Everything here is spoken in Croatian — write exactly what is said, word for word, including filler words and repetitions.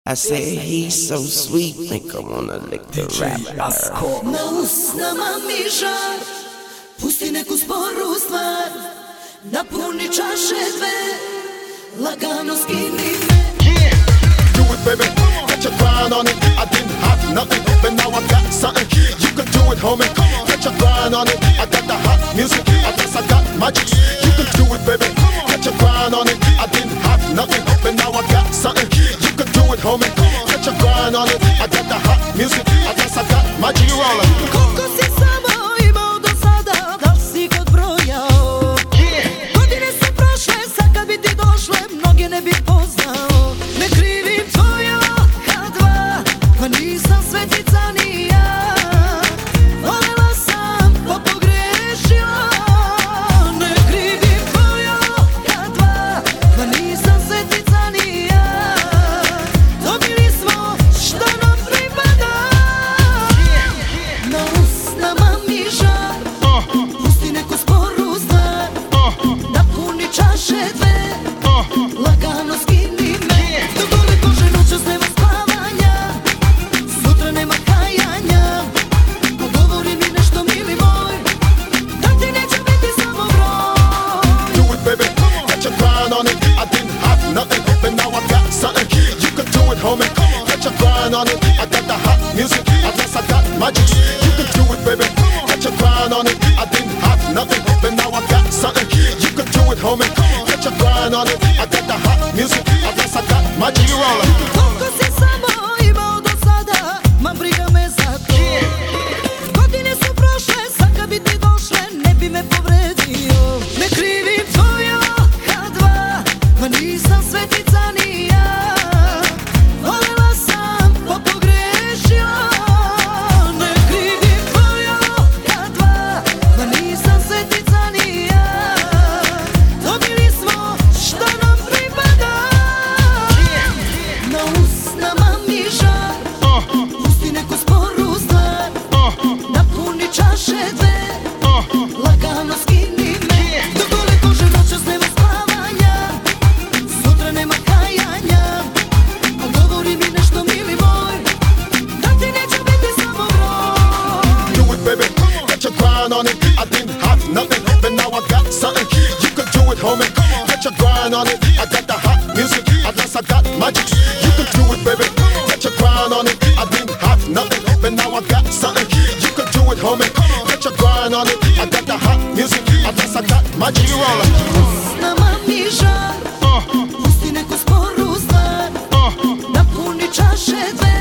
I said he's so sweet, make I wanna lick the rapper. Na usnama mi žar, pusti neku sporu stvar, napuni čaše dve, lagano skini me. Yeah, do it baby, got your grind on it. I didn't have nothing, but now I got something. You can do it homie, got your grind on it. I got the hot music, I guess I got my juice. You can do it baby, got your grind on it. I didn't have nothing, but now I got something. You can do it homie, got your grind on it. I got the hot music, I guess I got my juice. Koliko si samo imao do sada, da si god brojao? Godine su prošle, sad kad bi ti došle, mnoge ne bi poznao. Ne krivim tvoje oka dva, pa nisam svetica ni ja. Volela sam, pa pogrešila. Ne krivim tvoje oka dva, pa nisam svetica ni ja. Dobili smo što nam pripada. Na usnama mi žar, pusti neku sporu stvar, napuni čaše dve, lagano skini me. Do gole kože noćas nema spavanja, sutra nema kajanja. Odgovori mi nešto mili moj, da ti neće biti samo broj. Do it baby, got your grind on it. I didn't have nothing, but now I got something. You can do it homie, got your grind on it. I got the hot music, I guess I got my juice. You can do it baby, got your grind on it. I didn't have nothing, but now I got something. You can do it homie, got your grind on it. I got the hot music, I guess I got my juice. Koliko si samo imao do sada, ma briga me za to. Godine su prošle, sad kad bi ti došle, ne bi me povredio. Ne krivim tvoje oka dva, pa nisam svetica ni ja. Volela sam, pa pogrešila. Ne krivim tvoje oka dva, pa nisam svetica ni ja. Dobili smo što nam pripada. Na usnama mi žar, pusti neku sporu stvar, napuni čaše dve, lagano skini me. Do gole kože noćas nema spavanja, sutra nema kajanja. Odgovori mi nešto mili moj, da ti neće biti samo broj. Do it baby, got your grind on it. I didn't have nothing, but now I got something. You can do it homie, got your grind on it. I got the hot music, I guess I got my juice. You can do it baby, got your grind on it. I didn't have nothing, but now I got something. You can do it homie, got your grind on it. I got the hot music, I guess I got my juice. Usnama mi žar, pusti neku sporu stvar, napuni čaše dve,